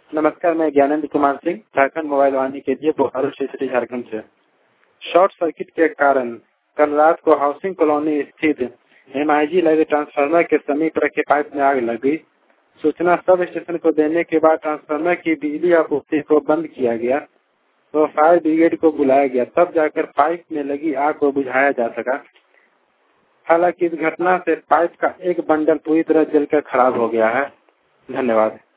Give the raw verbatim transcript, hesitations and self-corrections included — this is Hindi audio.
नमस्कार, मैं ज्ञानेंद्र कुमार सिंह, झारखंड मोबाइल वाहिनी के लिए बोकारो स्टेशन झारखंड से। शॉर्ट सर्किट के कारण कल रात को हाउसिंग कॉलोनी स्थित एम आई जी लगे ट्रांसफार्मर के समीप रखे पाइप में आग लगी। सूचना सब स्टेशन को देने के बाद ट्रांसफार्मर की बिजली आपूर्ति को बंद किया गया तो फायर ब्रिगेड को बुलाया गया, तब जाकर पाइप में लगी आग को बुझाया जा सका। हालांकि इस घटना से पाइप का एक बंडल पूरी तरह जलकर खराब हो गया है। धन्यवाद।